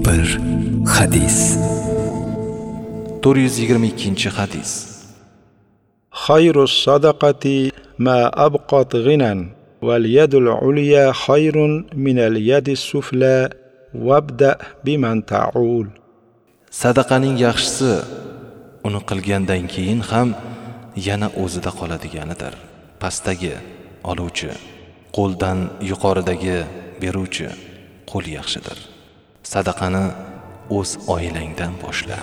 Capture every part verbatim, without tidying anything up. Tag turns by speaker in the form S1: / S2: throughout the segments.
S1: bir hadis.
S2: to'rt yuz yigirma ikkinchi hadis.
S3: Xayrus sadaqati ma abqat ghinan wal yadul ulya khayrun minal yadis sufla wabda biman ta'ul.
S2: Sadaqaning yaxshisi uni qilgandan keyin ham yana o'zida qoladiganidir. Pastdagi oluvchi, qo'ldan yuqoridagi beruvchi qo'l yaxshidir. Sadaqani o'z oilangdan boshla.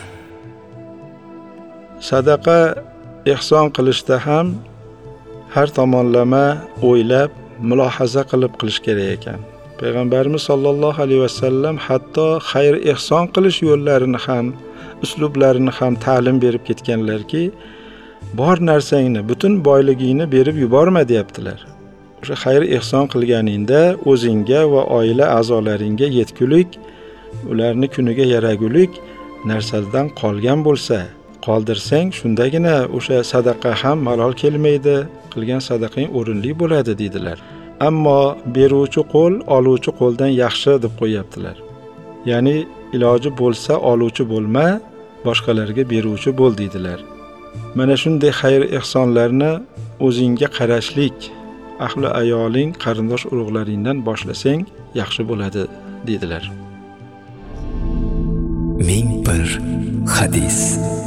S3: Sadaqa ihson qilishda ham har tomonlama o'ylab, mulohaza qilib qilish kerak ekan. Payg'ambarimiz sollallohu alayhi vasallam hatto xayr ihson qilish yo'llarini ham, uslublarini ham ta'lim berib ketganlarki, bor narsangni, butun boyligingni berib yuborma deyaptilar. O'sha xayr ihson qilganingda o'zingga va oila a'zolaringga yetgulik, ularni kuniga yaragulik narsadan qolgan bo'lsa, qoldirsang, shundagina o'sha sadaqa ham malol kelmaydi, qilgan sadaqang o'rinli bo'ladi dedilar. Ammo beruvchi qo'l oluvchi qo'ldan yaxshi deb qo'yaptilar. Ya'ni iloji bo'lsa oluvchi bo'lma, boshqalarga beruvchi bo'l dedilar. Mana shunday xayr ihsonlarni o'zingga qarashlik, ahli ayoling, qarindosh urug'laringdan boshlasang yaxshi bo'ladi dedilar.
S1: Ming bir hadis.